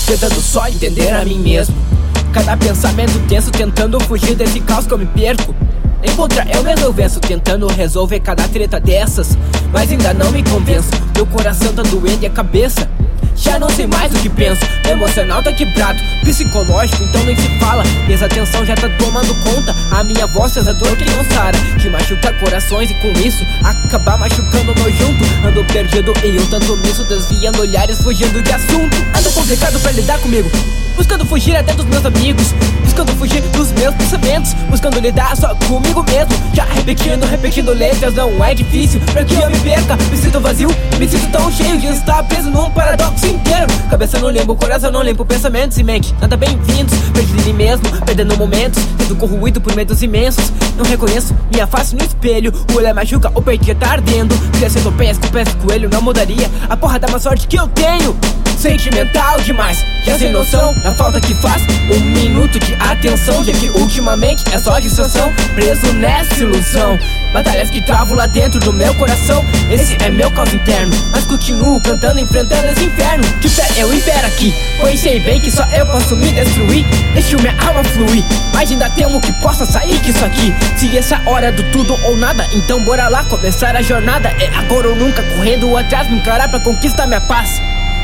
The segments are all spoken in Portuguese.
tentando só entender a mim mesmo. Cada pensamento tenso, tentando fugir desse caos que eu me perco. Nem contra eu mesmo eu venço, tentando resolver cada treta dessas, mas ainda não me convenço. Meu coração tá doendo e a cabeça já não sei mais o que penso. Meu emocional tá quebrado, psicológico então nem se fala. Desatenção já tá tomando conta, a minha voz faz a dor que não sara, que machuca corações e com isso acabar machucando o meu junto. Ando perdido em um tanto misto, desviando olhares, fugindo de assunto. Ando complicado pra lidar comigo, buscando fugir até dos meus amigos, buscando fugir dos meus pensamentos, buscando lidar só comigo mesmo. Já repetindo letras, não é difícil pra que eu me perca. Me sinto vazio, me sinto tão cheio de estar preso num paradoxo inteiro. Cabeça no limbo, coração no limpo, pensamentos e mente nada bem-vindos. Perdido em mim mesmo, perdendo momentos, sendo corroído por medos imensos. Não reconheço minha face no espelho, o olhar machuca, o peito já tá ardendo. Se sendo pesco, coelho, não mudaria a porra da má sorte que eu tenho. Sentimental demais, já sem noção da falta que faz um minuto de atenção, já que ultimamente é só distração, preso nessa ilusão. Batalhas que travo lá dentro do meu coração, esse é meu caos interno, mas continuo cantando, enfrentando esse inferno. De pé eu impero aqui, pois sei bem que só eu posso me destruir. Deixo minha alma fluir, mas ainda temo que possa sair disso aqui. Se essa hora do tudo ou nada, então bora lá começar a jornada. É agora ou nunca, correndo atrás, me encarar pra conquistar minha paz.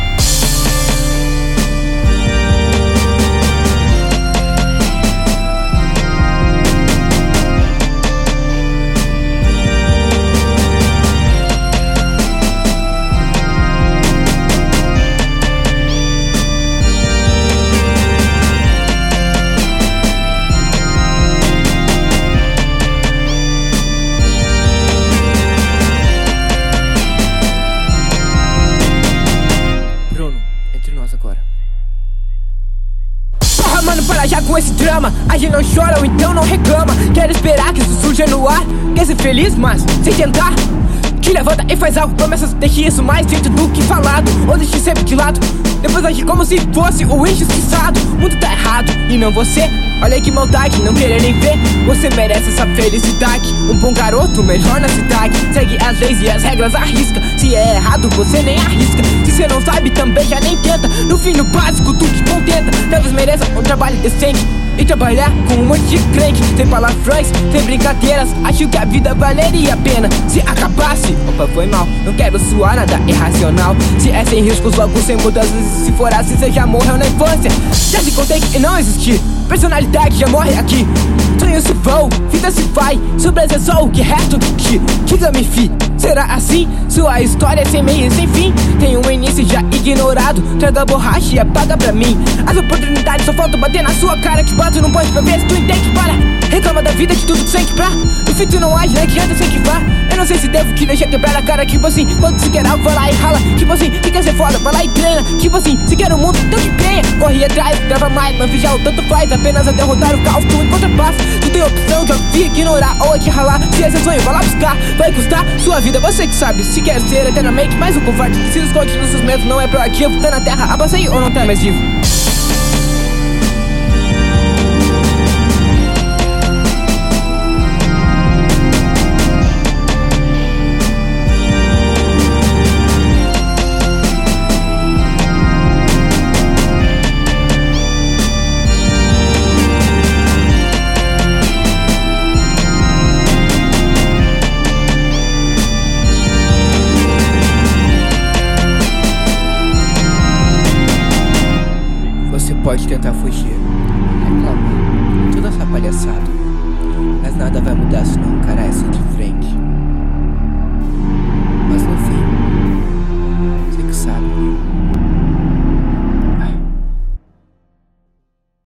Mano, para já com esse drama, a gente não chora ou então não reclama. Quero esperar que isso surja no ar, quer ser feliz, mas sem tentar. Te levanta e faz algo, promessas, deixe isso mais dito do que falado, ou deixe sempre de lado, depois agir como se fosse o injustiçado. O mundo tá errado e não você, olha que maldade, não querer nem ver. Você merece essa felicidade, um bom garoto, melhor na cidade. Segue as leis e as regras, arrisca, se é errado você nem arrisca. Se você não sabe também já nem tenta, no fim no básico tu te contenta. Talvez mereça um trabalho decente e trabalhar com um monte de crente, sem palavrões, sem brincadeiras. Acho que a vida valeria a pena se acabasse. Opa, foi mal, não quero suar nada irracional. Se é sem riscos, logo sem mudanças. Se for assim, você já morreu na infância. Já se contei e não existir, personalidade já morre aqui. Sonhos se vão, vida se vai, surpresa é só o que resta de ti. Diga-me, fi, será assim? Sua história é sem meio e sem fim, tem um início já ignorado. Traga a borracha e apaga pra mim. As oportunidades só faltam bater na sua cara, que bato não pode pra ver se tu entende. Para, reclama da vida de tudo que sente pra. No fim tu não age, não adianta sem que vá. Eu não sei se devo te deixar quebrar a cara, tipo assim. Quando se quer algo, vai lá e rala, tipo assim. Se quer ser foda, vai lá e treina, tipo assim. Se quer o mundo, então que venha. Corre atrás, trava mais, não vigia o tanto faz. Apenas a derrotar o caos, tu encontra paz. Tu tem opção de ouvir, ignorar ou te ralar. Se esse é sonho, vai lá buscar, vai custar sua vida, você que sabe. Se quer ser eternamente mais um covarde, se esconde nos seus medos, não é proativo. Tá na terra, avancei ou não tá mais vivo. Pode tentar fugir, reclamar, toda essa palhaçada, mas nada vai mudar se não encarar isso de frente. Mas no fim, você que sabe.